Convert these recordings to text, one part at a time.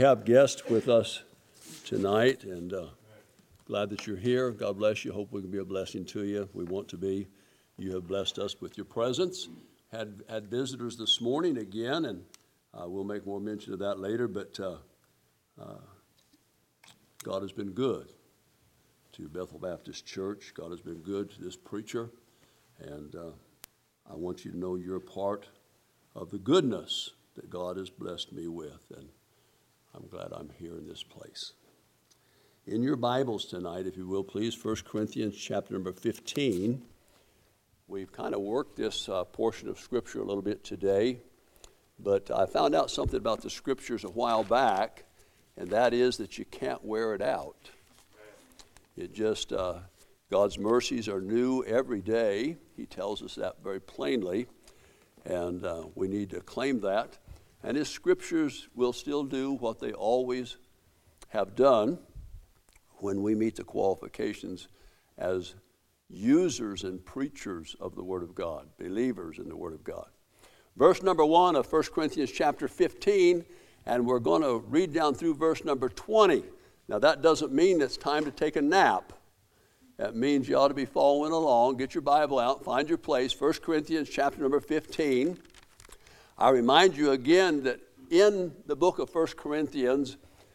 We have guests with us tonight, and glad that you're here. God bless you. Hope we can be a blessing to you. We want to be. You have blessed us with your presence. Had visitors this morning again, and we'll make more mention of that later, but God has been good to Bethel Baptist Church. God has been good to this preacher, and I want you to know you're a part of the goodness that God has blessed me with, and I'm glad I'm here in this place. In your Bibles tonight, if you will, please, 1 Corinthians chapter number 15. We've kind of worked this portion of Scripture a little bit today, but I found out something about the Scriptures a while back, and that is that you can't wear it out. It just, God's mercies are new every day. He tells us that very plainly, and we need to claim that. And His Scriptures will still do what they always have done when we meet the qualifications as users and preachers of the Word of God, believers in the Word of God. Verse number 1 of 1 Corinthians chapter 15, and we're going to read down through verse number 20. Now that doesn't mean it's time to take a nap. That means you ought to be following along. Get your Bible out, find your place. 1 Corinthians chapter number 15. I remind you again that in the book of 1 Corinthians,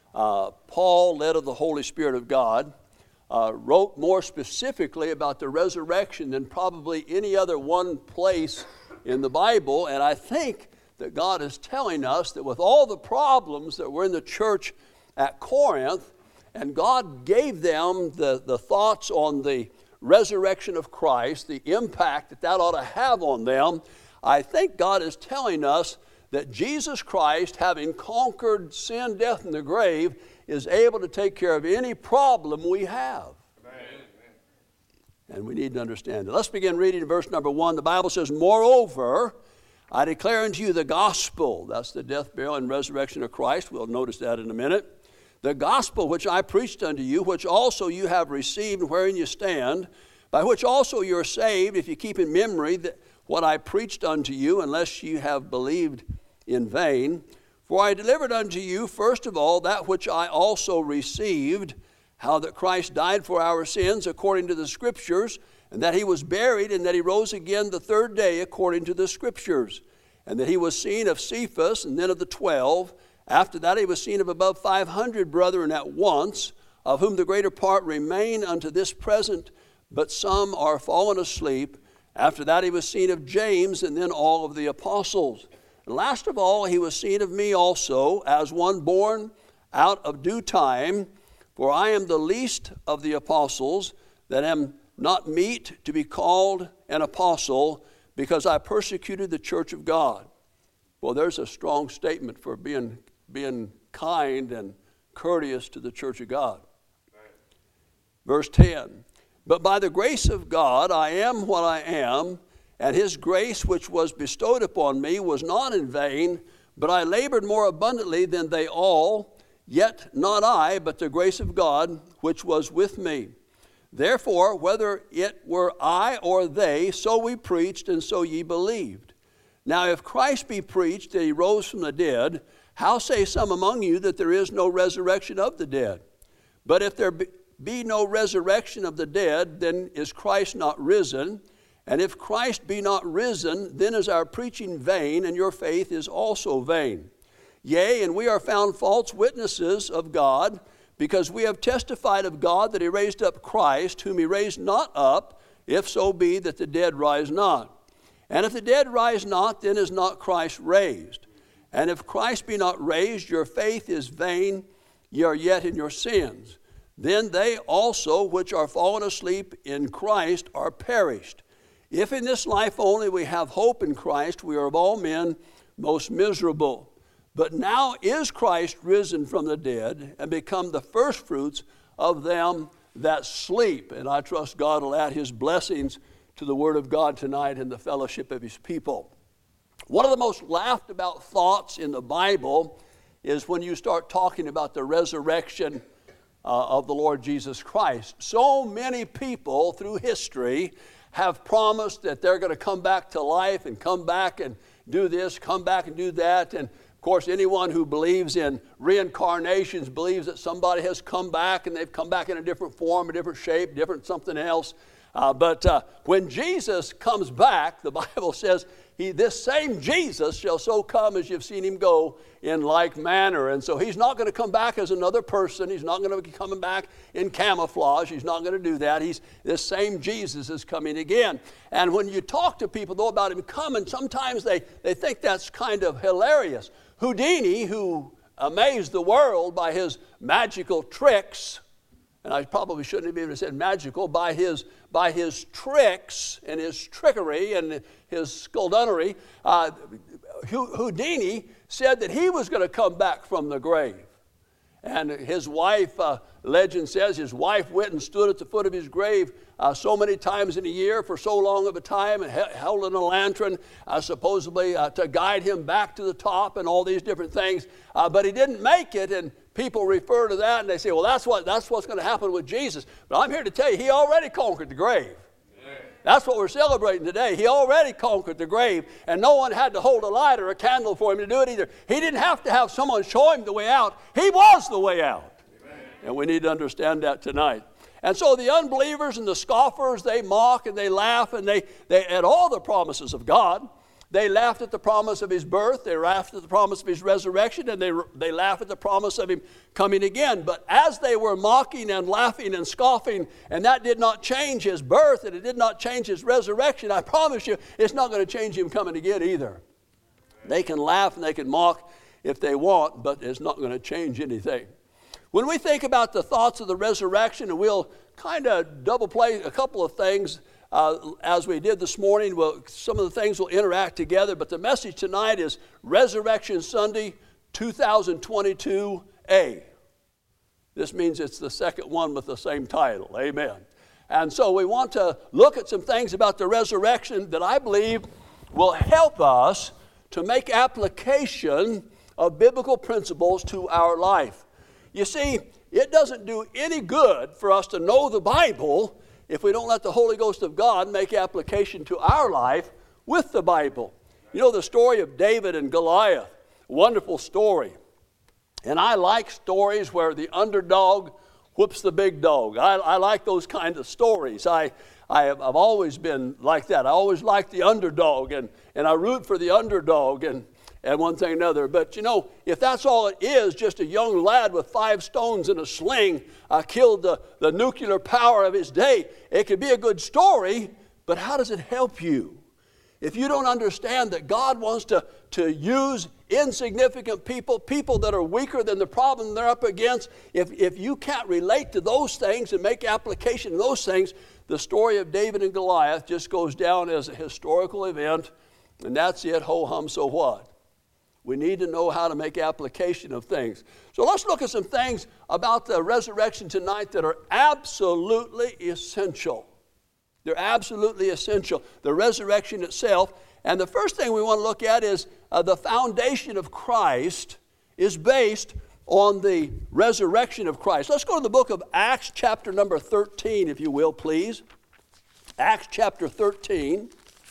Paul, led of the Holy Spirit of God, wrote more specifically about the resurrection than probably any other one place in the Bible. And I think that God is telling us that with all the problems that were in the church at Corinth, and God gave them the thoughts on the resurrection of Christ, the impact that ought to have on them, I think God is telling us that Jesus Christ, having conquered sin, death, and the grave, is able to take care of any problem we have. Amen. And we need to understand it. Let's begin reading verse number 1. The Bible says, "Moreover, I declare unto you the gospel." That's the death, burial, and resurrection of Christ. We'll notice that in a minute. "The gospel which I preached unto you, which also you have received, and wherein you stand, by which also you are saved, if you keep in memory that what I preached unto you, unless you have believed in vain. For I delivered unto you, first of all, that which I also received, how that Christ died for our sins according to the Scriptures, and that He was buried, and that He rose again the third day according to the Scriptures, and that He was seen of Cephas, and then of the 12. After that He was seen of above 500 brethren at once, of whom the greater part remain unto this present, but some are fallen asleep. After that He was seen of James, and then all of the apostles. And last of all He was seen of me also, as one born out of due time. For I am the least of the apostles, that am not meet to be called an apostle, because I persecuted the church of God." Well, there's a strong statement for being kind and courteous to the church of God. Right. Verse 10. "But by the grace of God I am what I am, and His grace which was bestowed upon me was not in vain, but I labored more abundantly than they all, yet not I, but the grace of God which was with me. Therefore, whether it were I or they, so we preached, and so ye believed. Now if Christ be preached that He rose from the dead, how say some among you that there is no resurrection of the dead? But if there be no resurrection of the dead, then is Christ not risen? And if Christ be not risen, then is our preaching vain, and your faith is also vain. Yea, and we are found false witnesses of God, because we have testified of God that He raised up Christ, whom He raised not up, if so be that the dead rise not. And if the dead rise not, then is not Christ raised. And if Christ be not raised, your faith is vain, ye are yet in your sins. Then they also which are fallen asleep in Christ are perished. If in this life only we have hope in Christ, we are of all men most miserable. But now is Christ risen from the dead, and become the firstfruits of them that sleep." And I trust God will add His blessings to the Word of God tonight in the fellowship of His people. One of the most laughed about thoughts in the Bible is when you start talking about the resurrection of the Lord Jesus Christ. So many people through history have promised that they're going to come back to life and come back and do this, come back and do that. And of course, anyone who believes in reincarnations believes that somebody has come back, and they've come back in a different form, a different shape, different something else. But when Jesus comes back, the Bible says, this same Jesus shall so come as you've seen him go in like manner. And so he's not going to come back as another person. He's not going to be coming back in camouflage. He's not going to do that. This same Jesus is coming again. And when you talk to people, though, about him coming, sometimes they think that's kind of hilarious. Houdini, who amazed the world by his magical tricks, and I probably shouldn't have even said magical, by his tricks and his trickery and his skullduggery, Houdini said that he was going to come back from the grave. And his wife, legend says, his wife went and stood at the foot of his grave so many times in a year for so long of a time, and held in a lantern, supposedly to guide him back to the top and all these different things. But he didn't make it, and people refer to that and they say, well, that's what's going to happen with Jesus. But I'm here to tell you, he already conquered the grave. That's what we're celebrating today. He already conquered the grave, and no one had to hold a light or a candle for him to do it either. He didn't have to have someone show him the way out. He was the way out. Amen. And we need to understand that tonight. And so the unbelievers and the scoffers, they mock and they laugh, and they at all the promises of God. They laughed at the promise of his birth, they laughed at the promise of his resurrection, and they laughed at the promise of him coming again. But as they were mocking and laughing and scoffing, and that did not change his birth, and it did not change his resurrection, I promise you, it's not going to change him coming again either. They can laugh and they can mock if they want, but it's not going to change anything. When we think about the thoughts of the resurrection, and we'll kind of double play a couple of things as we did this morning. Some of the things will interact together, but the message tonight is Resurrection Sunday 2022A. This means it's the second one with the same title. Amen. And so we want to look at some things about the resurrection that I believe will help us to make application of biblical principles to our life. You see, it doesn't do any good for us to know the Bible if we don't let the Holy Ghost of God make application to our life with the Bible. You know the story of David and Goliath, wonderful story. And I like stories where the underdog whoops the big dog. I like those kinds of stories. I've always been like that. I always like the underdog, and I root for the underdog and one thing or another. But you know, if that's all it is, just a young lad with 5 stones and a sling killed the nuclear power of his day, it could be a good story, but how does it help you? If you don't understand that God wants to use insignificant people that are weaker than the problem they're up against, if you can't relate to those things and make application of those things, the story of David and Goliath just goes down as a historical event, and that's it, ho-hum, so what? We need to know how to make application of things. So let's look at some things about the resurrection tonight that are absolutely essential. They're absolutely essential. The resurrection itself. And the first thing we want to look at is the foundation of Christ is based on the resurrection of Christ. Let's go to the book of Acts chapter number 13, if you will, please. Acts chapter 13.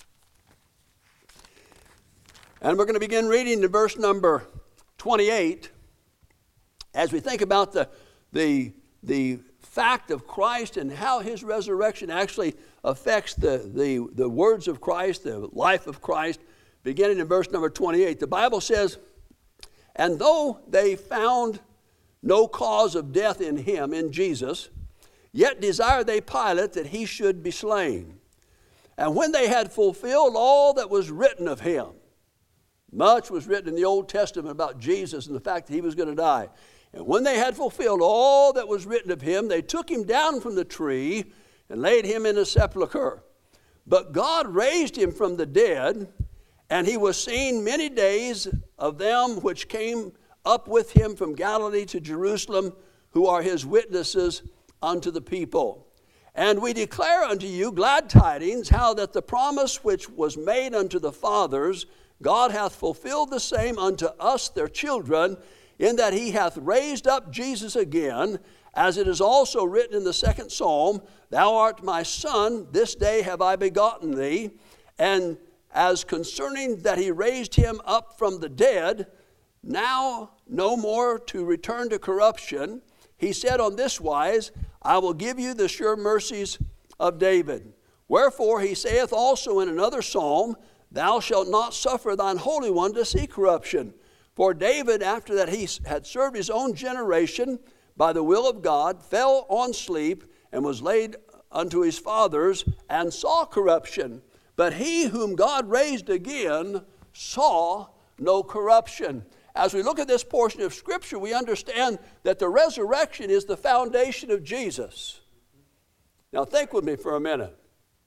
And we're going to begin reading in verse number 28 as we think about the fact of Christ and how his resurrection actually affects the words of Christ, the life of Christ, beginning in verse number 28. The Bible says, "And though they found no cause of death in him," in Jesus, "yet desired they Pilate that he should be slain. And when they had fulfilled all that was written of him," much was written in the Old Testament about Jesus and the fact that he was going to die. "And when they had fulfilled all that was written of him, they took him down from the tree and laid him in a sepulchre. But God raised him from the dead, and he was seen many days of them which came up with him from Galilee to Jerusalem, who are his witnesses unto the people. And we declare unto you glad tidings, how that the promise which was made unto the fathers, God hath fulfilled the same unto us their children, in that he hath raised up Jesus again, as it is also written in the 2nd Psalm, Thou art my son, this day have I begotten thee. And as concerning that he raised him up from the dead, now no more to return to corruption, he said on this wise, I will give you the sure mercies of David. Wherefore he saith also in another psalm, thou shalt not suffer thine Holy One to see corruption. For David, after that he had served his own generation by the will of God, fell on sleep and was laid unto his fathers and saw corruption. But he whom God raised again saw no corruption. As we look at this portion of Scripture, we understand that the resurrection is the foundation of Jesus. Now think with me for a minute.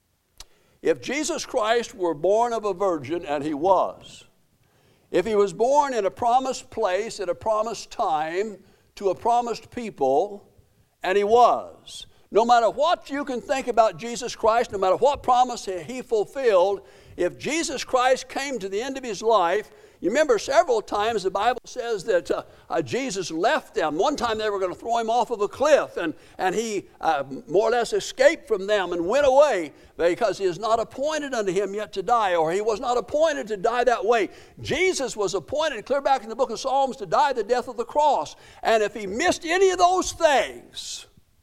If Jesus Christ were born of a virgin, and he was, if he was born in a promised place at a promised time to a promised people, and he was, no matter what you can think about Jesus Christ, no matter what promise he fulfilled, if Jesus Christ came to the end of his life, you remember several times the Bible says that Jesus left them. One time they were going to throw him off of a cliff, and he more or less escaped from them and went away because he is not appointed unto him yet to die, or he was not appointed to die that way. Jesus was appointed, clear back in the book of Psalms, to die the death of the cross. And if he missed any of those things,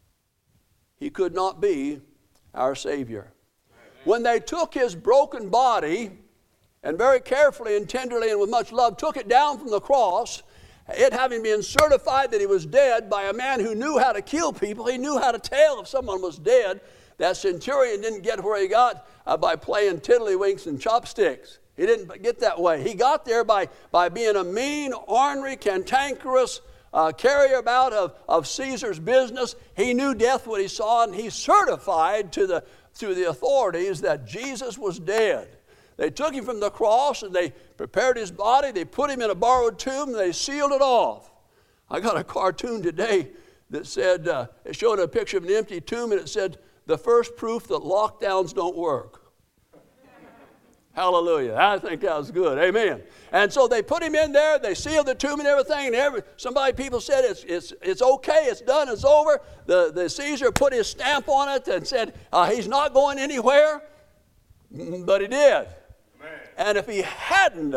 he could not be our Savior. When they took his broken body and very carefully and tenderly and with much love took it down from the cross, it having been certified that he was dead by a man who knew how to kill people, he knew how to tell if someone was dead. That centurion didn't get where he got by playing tiddlywinks and chopsticks. He didn't get that way. He got there by being a mean, ornery, cantankerous carrier about of Caesar's business. He knew death when he saw it, and he certified to the authorities that Jesus was dead. They took him from the cross and they prepared his body. They put him in a borrowed tomb and they sealed it off. I got a cartoon today that said, it showed a picture of an empty tomb, and it said, the first proof that lockdowns don't work. Hallelujah. I think that was good. Amen. And so they put him in there. They sealed the tomb and everything. And people said it's okay. It's done. It's over. The Caesar put his stamp on it and said he's not going anywhere. But he did. Amen. And if he hadn't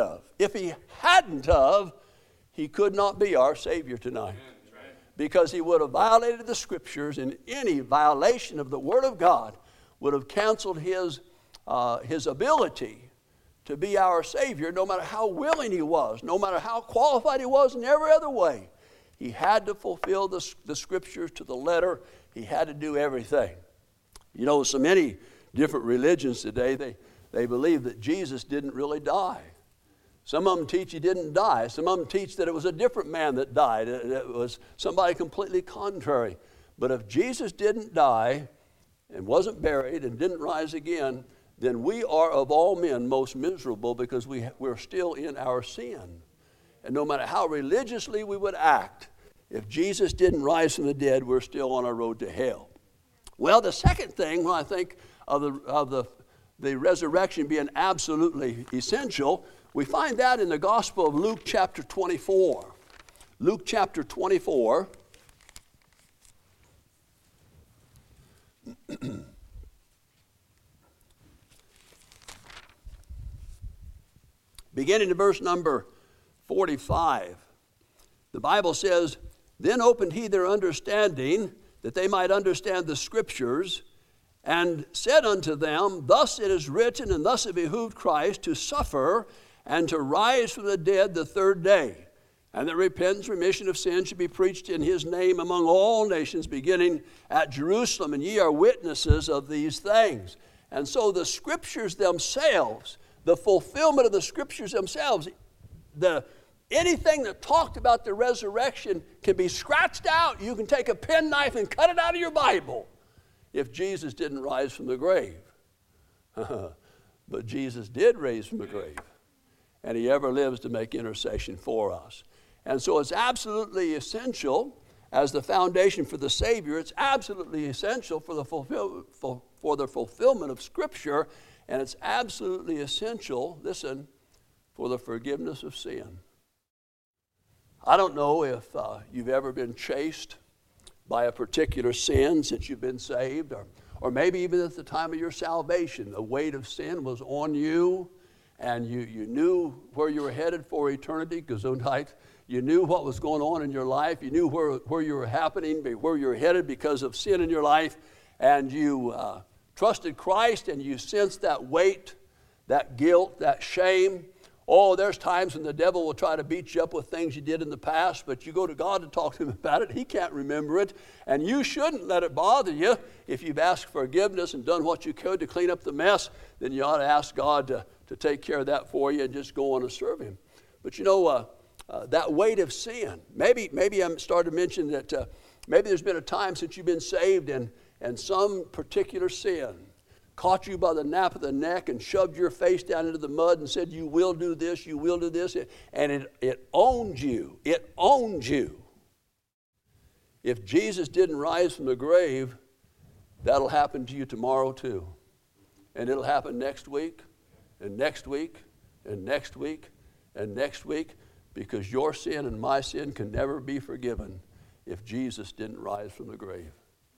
of, he could not be our Savior tonight. Amen. Because he would have violated the Scriptures, and any violation of the Word of God would have canceled his ability to be our Savior, no matter how willing he was, no matter how qualified he was in every other way. He had to fulfill the Scriptures to the letter. He had to do everything. You know, so many different religions today, they believe that Jesus didn't really die. Some of them teach he didn't die. Some of them teach that it was a different man that died. It was somebody completely contrary. But if Jesus didn't die and wasn't buried and didn't rise again, then we are of all men most miserable, because we're still in our sin. And no matter how religiously we would act, if Jesus didn't rise from the dead, we're still on our road to hell. Well, the second thing, when I think of the resurrection being absolutely essential, we find that in the Gospel of Luke chapter 24. Luke chapter 24. Beginning in verse number 45, the Bible says, Then opened he their understanding, that they might understand the Scriptures, and said unto them, Thus it is written, and thus it behooved Christ to suffer and to rise from the dead the third day, and that repentance, remission of sin should be preached in his name among all nations, beginning at Jerusalem, and ye are witnesses of these things. And so the Scriptures themselves, the fulfillment of the Scriptures themselves, anything that talked about the resurrection can be scratched out. You can take a penknife and cut it out of your Bible if Jesus didn't rise from the grave. But Jesus did rise from the grave, and he ever lives to make intercession for us. And so it's absolutely essential as the foundation for the Savior. It's absolutely essential for the fulfillment of Scripture, and it's absolutely essential, listen, for the forgiveness of sin. I don't know if you've ever been chased by a particular sin since you've been saved, or maybe even at the time of your salvation, the weight of sin was on you, and you knew where you were headed for eternity, Gesundheit. You knew what was going on in your life. You knew where you were happening, where you were headed because of sin in your life. And you trusted Christ, and you sensed that weight, that guilt, that shame. Oh, there's times when the devil will try to beat you up with things you did in the past, but you go to God to talk to him about it. He can't remember it. And you shouldn't let it bother you. If you've asked forgiveness and done what you could to clean up the mess, then you ought to ask God to take care of that for you and just go on and serve him. But you know, that weight of sin, maybe I'm starting to mention that maybe there's been a time since you've been saved and some particular sin caught you by the nape of the neck and shoved your face down into the mud and said, you will do this, you will do this. And it owned you. It owned you. If Jesus didn't rise from the grave, that'll happen to you tomorrow too. And it'll happen next week, and next week, and next week, and next week, because your sin and my sin can never be forgiven if Jesus didn't rise from the grave.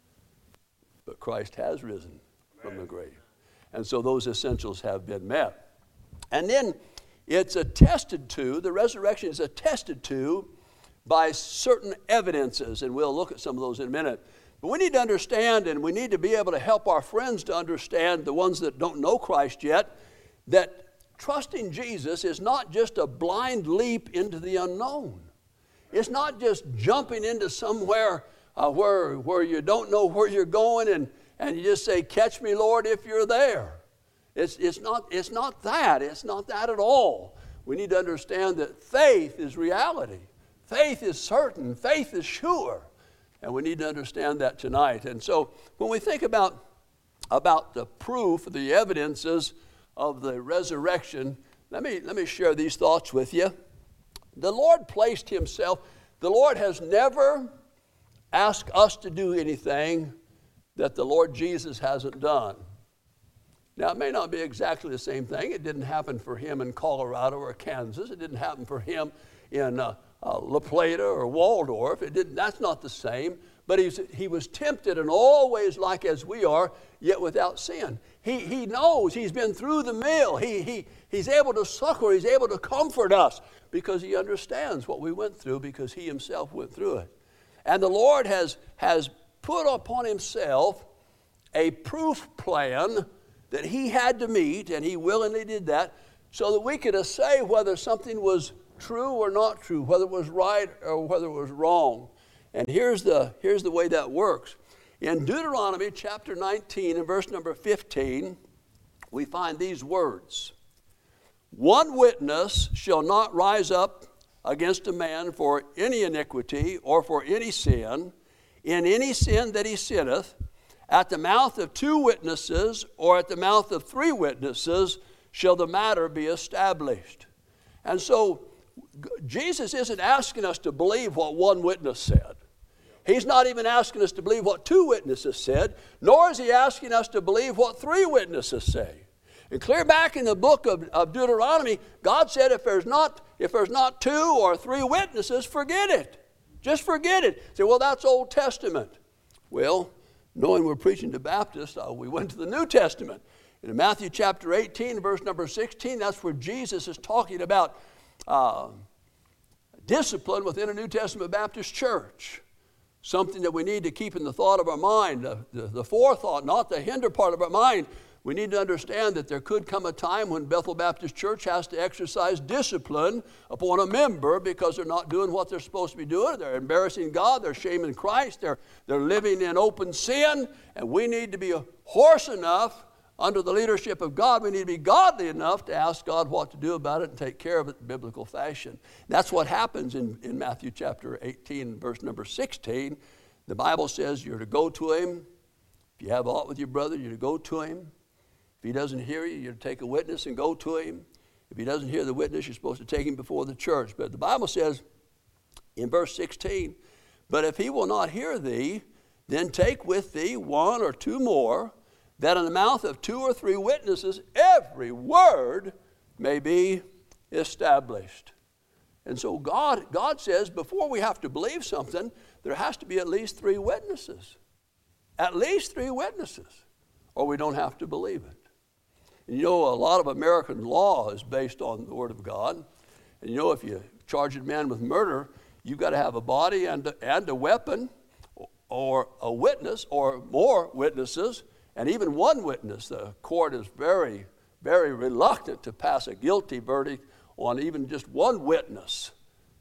But Christ has risen from the grave. And so those essentials have been met. And then it's attested to, the resurrection is attested to by certain evidences, and we'll look at some of those in a minute. But we need to understand, and we need to be able to help our friends to understand, the ones that don't know Christ yet, that trusting Jesus is not just a blind leap into the unknown. It's not just jumping into somewhere where you don't know where you're going and you just say, catch me, Lord, if you're there. It's not that. It's not that at all. We need to understand that faith is reality. Faith is certain. Faith is sure. And we need to understand that tonight. And so when we think about the proof, the evidences of the resurrection, let me share these thoughts with you. The Lord placed himself. The Lord has never asked us to do anything that the Lord Jesus hasn't done. Now, it may not be exactly the same thing. It didn't happen for him in Colorado or Kansas. It didn't happen for him in La Plata or Waldorf. That's not the same. But he was tempted in all ways like as we are, yet without sin. He knows. He's been through the mill. He's able to succor. He's able to comfort us because he understands what we went through because he himself went through it. And the Lord has put upon himself a proof plan that he had to meet, and he willingly did that, so that we could say whether something was true or not true, whether it was right or whether it was wrong. And here's the way that works. In Deuteronomy chapter 19 and verse number 15, we find these words. One witness shall not rise up against a man for any iniquity or for any sin, in any sin that he sinneth. At the mouth of two witnesses or at the mouth of three witnesses shall the matter be established. And so Jesus isn't asking us to believe what one witness said. He's not even asking us to believe what two witnesses said, nor is he asking us to believe what three witnesses say. And clear back in the book of Deuteronomy, God said if there's not two or three witnesses, forget it. Just forget it. Say, well, that's Old Testament. Well, knowing we're preaching to Baptists, we went to the New Testament. In Matthew chapter 18, verse number 16, that's where Jesus is talking about discipline within a New Testament Baptist church. Something that we need to keep in the thought of our mind, the forethought, not the hinder part of our mind. We need to understand that there could come a time when Bethel Baptist Church has to exercise discipline upon a member because they're not doing what they're supposed to be doing. They're embarrassing God. They're shaming Christ. They're living in open sin. And we need to be horse enough under the leadership of God. We need to be godly enough to ask God what to do about it and take care of it in biblical fashion. That's what happens in Matthew chapter 18, verse number 16. The Bible says you're to go to him. If you have aught with your brother, you're to go to him. If he doesn't hear you, you're to take a witness and go to him. If he doesn't hear the witness, you're supposed to take him before the church. But the Bible says in verse 16, but if he will not hear thee, then take with thee one or two more, that in the mouth of two or three witnesses every word may be established. And so God says before we have to believe something, there has to be at least three witnesses. At least three witnesses, or we don't have to believe it. And you know, a lot of American law is based on the Word of God. And you know, if you charging a man with murder, you've got to have a body and a weapon, or a witness, or more witnesses, and even one witness. The court is very, very reluctant to pass a guilty verdict on even just one witness.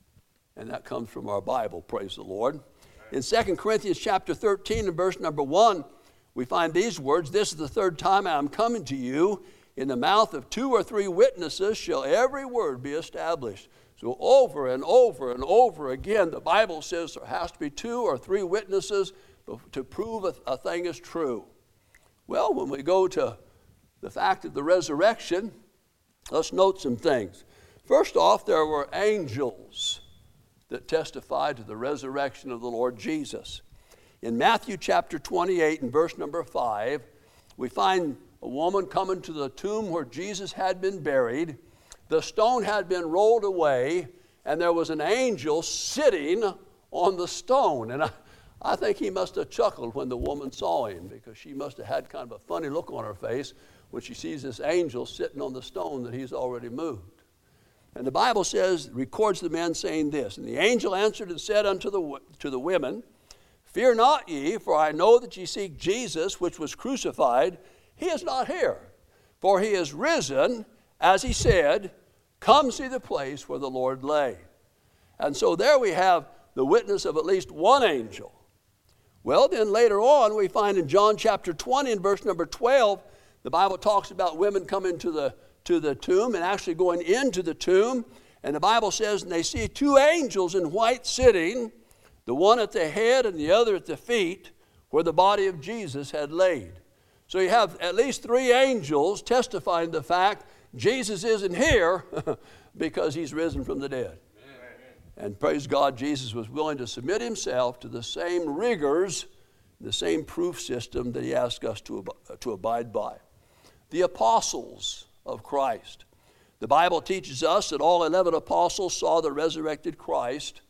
And that comes from our Bible, praise the Lord. In 2 Corinthians chapter 13 and verse number 1, we find these words, "This is the third time I am coming to you. In the mouth of 2 or 3 witnesses shall every word be established." So over and over and over again, the Bible says there has to be 2 or 3 witnesses to prove a thing is true. Well, when we go to the fact of the resurrection, let's note some things. First off, there were angels that testified to the resurrection of the Lord Jesus. In Matthew chapter 28 and verse number 5, we find a woman coming to the tomb where Jesus had been buried. The stone had been rolled away, and there was an angel sitting on the stone. And I think he must have chuckled when the woman saw him, because she must have had kind of a funny look on her face when she sees this angel sitting on the stone that he's already moved. And the Bible records the men saying this, "And the angel answered and said unto the women, Fear not ye, for I know that ye seek Jesus, which was crucified. He is not here, for he is risen, as he said. Come see the place where the Lord lay." And so there we have the witness of at least one angel. Well, then later on, we find in John chapter 20 and verse number 12, the Bible talks about women coming to the tomb and actually going into the tomb. And the Bible says, "And they see 2 angels in white sitting, the one at the head and the other at the feet, where the body of Jesus had laid." So you have at least 3 angels testifying to the fact Jesus isn't here because he's risen from the dead. Amen. And praise God, Jesus was willing to submit himself to the same rigors, the same proof system that he asked us to abide by. The apostles of Christ. The Bible teaches us that all 11 apostles saw the resurrected Christ.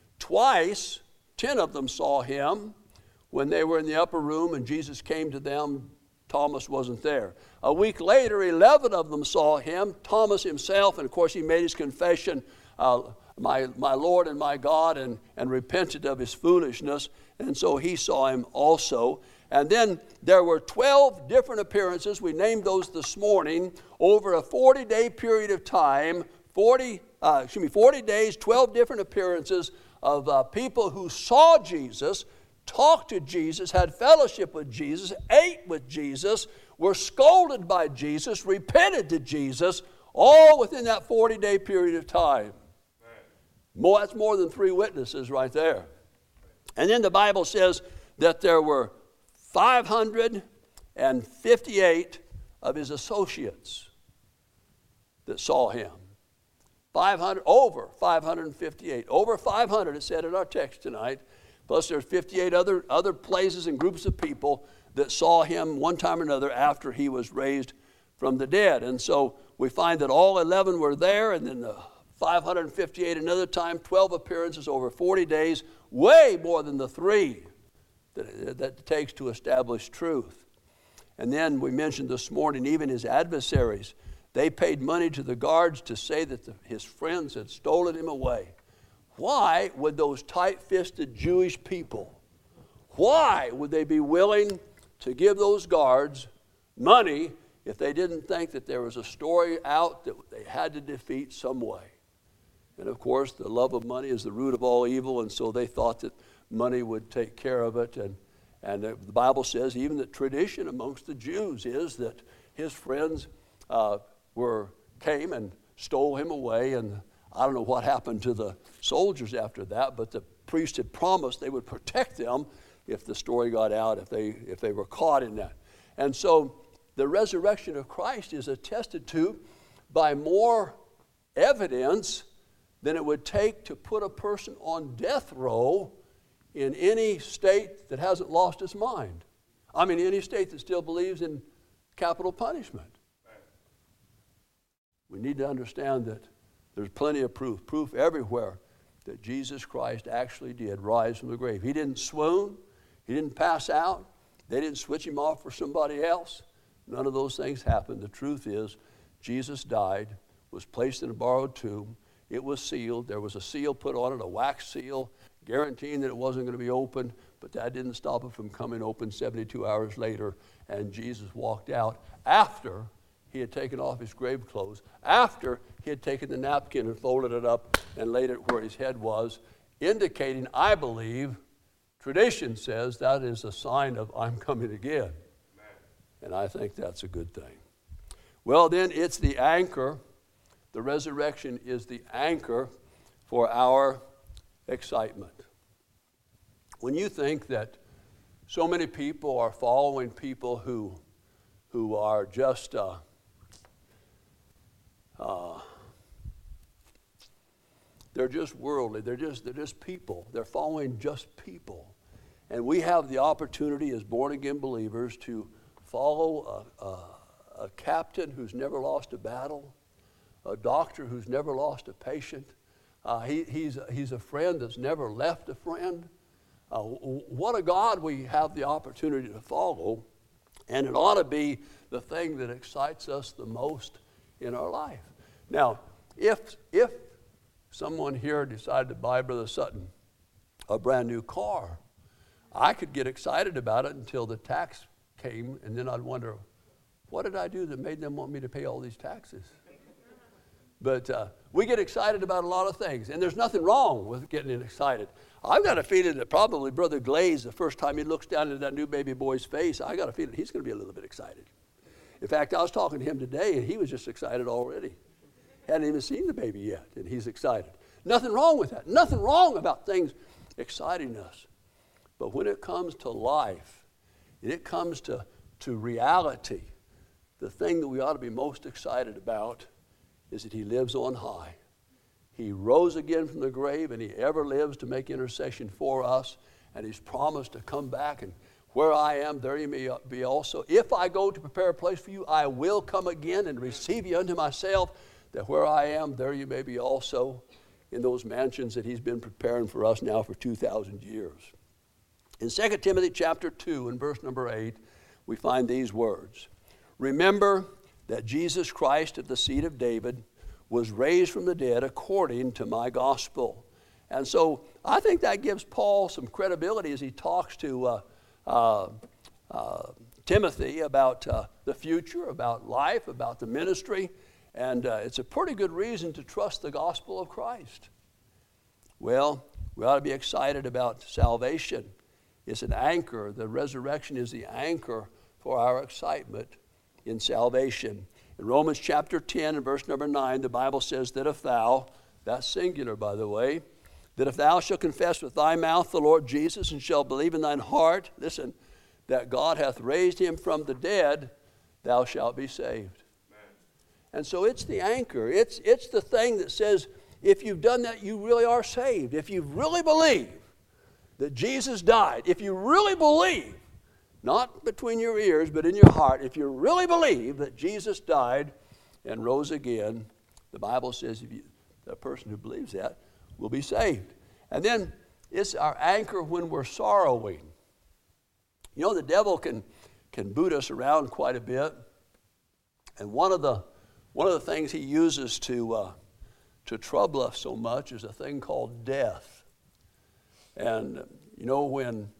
Twice, 10 of them saw him when they were in the upper room and Jesus came to them. Thomas wasn't there. A week later, 11 of them saw him, Thomas himself, and of course he made his confession, my Lord and my God, and repented of his foolishness, and so he saw him also. And then there were 12 different appearances. We named those this morning over a 40-day period of time. 40 days, 12 different appearances of people who saw Jesus, talked to Jesus, had fellowship with Jesus, ate with Jesus, were scolded by Jesus, repented to Jesus, all within that 40-day period of time. That's more than 3 witnesses right there. And then the Bible says that there were 558 of his associates that saw him. Over 558. Over 500, it said in our text tonight. Plus there's 58 other places and groups of people that saw him one time or another after he was raised from the dead. And so we find that all 11 were there, and then the 558 another time, 12 appearances over 40 days, way more than the 3 that it takes to establish truth. And then we mentioned this morning, even his adversaries, they paid money to the guards to say that his friends had stolen him away. Why would those tight-fisted Jewish people, why would they be willing to give those guards money if they didn't think that there was a story out that they had to defeat some way? And of course, the love of money is the root of all evil, and so they thought that money would take care of it. And the Bible says even that tradition amongst the Jews is that his friends came and stole him away, and I don't know what happened to the soldiers after that, but the priest had promised they would protect them if the story got out, if they were caught in that. And so the resurrection of Christ is attested to by more evidence than it would take to put a person on death row in any state that hasn't lost its mind. I mean, any state that still believes in capital punishment. We need to understand that there's plenty of proof everywhere that Jesus Christ actually did rise from the grave. He didn't swoon. He didn't pass out. They didn't switch him off for somebody else. None of those things happened. The truth is, Jesus died, was placed in a borrowed tomb, it was sealed. There was a seal put on it, a wax seal, guaranteeing that it wasn't going to be opened, but that didn't stop it from coming open 72 hours later, and Jesus walked out after he had taken off his grave clothes, after he had taken the napkin and folded it up and laid it where his head was, indicating, I believe, tradition says that is a sign of I'm coming again. And I think that's a good thing. Well, then it's the anchor. The resurrection is the anchor for our excitement. When you think that so many people are following people who are just they're just worldly. They're just people. They're following just people. And we have the opportunity as born-again believers to follow a captain who's never lost a battle, a doctor who's never lost a patient. He's a friend that's never left a friend. What a God we have the opportunity to follow, and it ought to be the thing that excites us the most in our life. Now, if someone here decided to buy Brother Sutton a brand new car, I could get excited about it until the tax came, and then I'd wonder, what did I do that made them want me to pay all these taxes? But we get excited about a lot of things, and there's nothing wrong with getting excited. I've got a feeling that probably Brother Glaze, the first time he looks down into that new baby boy's face, I got a feeling he's going to be a little bit excited. In fact, I was talking to him today, and he was just excited already. Hadn't even seen the baby yet, and he's excited. Nothing wrong with that. Nothing wrong about things exciting us. But when it comes to life, and it comes to reality, the thing that we ought to be most excited about is that he lives on high. He rose again from the grave, and he ever lives to make intercession for us, and he's promised to come back, and where I am, there you may be also. If I go to prepare a place for you, I will come again and receive you unto myself, that where I am, there you may be also, in those mansions that he's been preparing for us now for 2,000 years. In 2 Timothy chapter 2 and verse number 8, we find these words. Remember that Jesus Christ of the seed of David was raised from the dead according to my gospel. And so I think that gives Paul some credibility as he talks to Timothy about the future, about life, about the ministry. And it's a pretty good reason to trust the gospel of Christ. Well, we ought to be excited about salvation. It's an anchor. The resurrection is the anchor for our excitement in salvation. In Romans chapter 10 and verse number 9, the Bible says that if thou, that's singular by the way, that if thou shalt confess with thy mouth the Lord Jesus and shalt believe in thine heart, listen, that God hath raised him from the dead, thou shalt be saved. Amen. And so it's the anchor. It's the thing that says if you've done that, you really are saved. If you really believe that Jesus died, if you really believe, not between your ears, but in your heart, if you really believe that Jesus died and rose again, the Bible says the person who believes that will be saved. And then it's our anchor when we're sorrowing. You know, the devil can boot us around quite a bit. And one of the things he uses to trouble us so much is a thing called death. And you know, when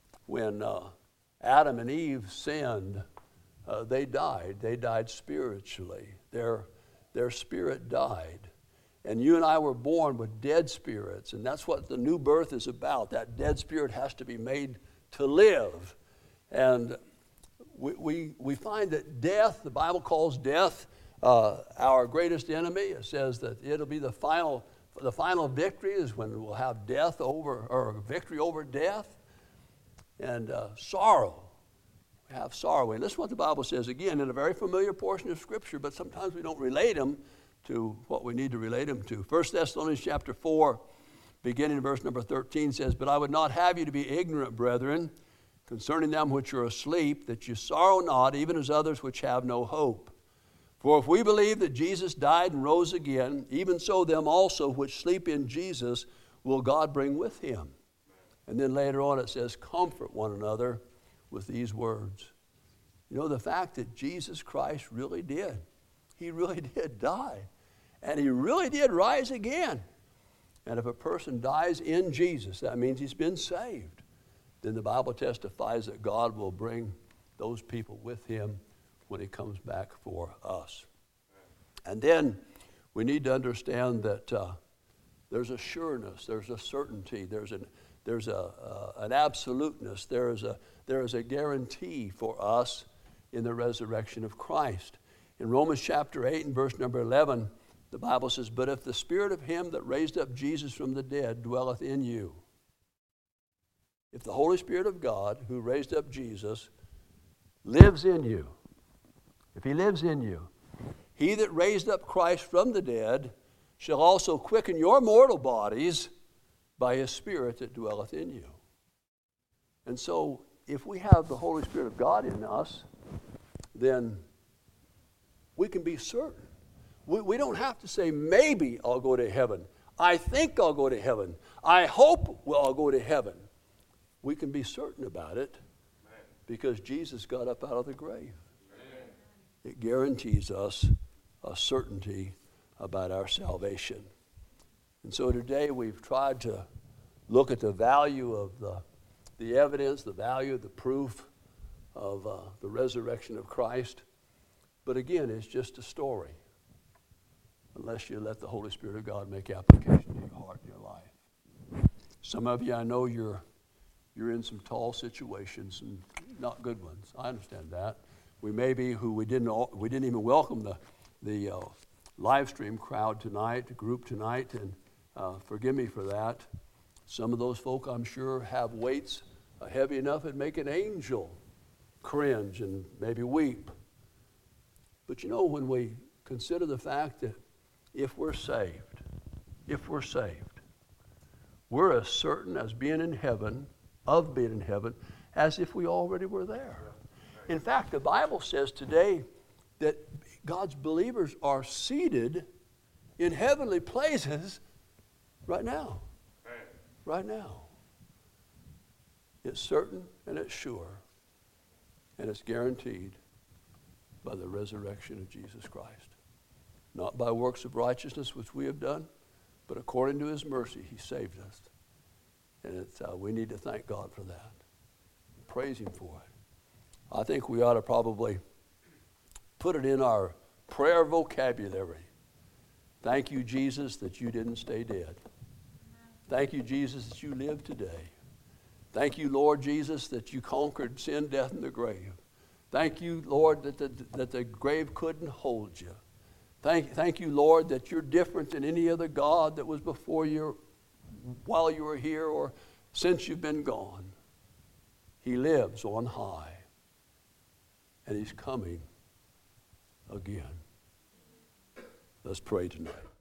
Adam and Eve sinned, they died. They died spiritually. Their spirit died. And you and I were born with dead spirits, and that's what the new birth is about. That dead spirit has to be made to live. And we find that death, the Bible calls death our greatest enemy. It says that it'll be the final victory is when we'll have death over, or victory over death. And sorrow. We have sorrow. And listen to what the Bible says again in a very familiar portion of Scripture, but sometimes we don't relate them to what we need to relate them to. 1 Thessalonians chapter 4, beginning in verse number 13 says, But I would not have you to be ignorant, brethren, concerning them which are asleep, that you sorrow not, even as others which have no hope. For if we believe that Jesus died and rose again, even so them also which sleep in Jesus will God bring with him. And then later on it says, comfort one another with these words. You know, the fact that Jesus Christ really did. He really did die. And he really did rise again. And if a person dies in Jesus, that means he's been saved. Then the Bible testifies that God will bring those people with him when he comes back for us. And then we need to understand that there's a sureness, there's a certainty, there's an absoluteness, there is a guarantee for us in the resurrection of Christ. In Romans chapter 8 and verse number 11, the Bible says, "But if the spirit of him that raised up Jesus from the dead dwelleth in you," if the Holy Spirit of God who raised up Jesus lives in you, if he lives in you, he that raised up Christ from the dead shall also quicken your mortal bodies by his Spirit that dwelleth in you. And so, if we have the Holy Spirit of God in us, then we can be certain. We don't have to say, maybe I'll go to heaven. I think I'll go to heaven. I hope I'll go to heaven. We can be certain about it because Jesus got up out of the grave. It guarantees us a certainty about our salvation. And so today we've tried to look at the value of the evidence, the value of the proof of the resurrection of Christ. But again, it's just a story, unless you let the Holy Spirit of God make application to your heart and your life. Some of you, I know you're in some tall situations and not good ones. I understand that. We may be who we didn't even welcome the live stream crowd tonight, the group tonight, and forgive me for that. Some of those folk, I'm sure, have weights heavy enough it'd make an angel cringe and maybe weep. But you know, when we consider the fact that if we're saved, we're as certain as being in heaven, of being in heaven, as if we already were there. In fact, the Bible says today that God's believers are seated in heavenly places right now. Right now. It's certain and it's sure. And it's guaranteed by the resurrection of Jesus Christ. Not by works of righteousness which we have done, but according to his mercy, he saved us. And we need to thank God for that. Praise him for it. I think we ought to probably put it in our prayer vocabulary. Thank you, Jesus, that you didn't stay dead. Thank you, Jesus, that you live today. Thank you, Lord Jesus, that you conquered sin, death, and the grave. Thank you, Lord, that the grave couldn't hold you. Thank you, Lord, that you're different than any other God that was before you while you were here or since you've been gone. He lives on high, and he's coming again. Let's pray tonight.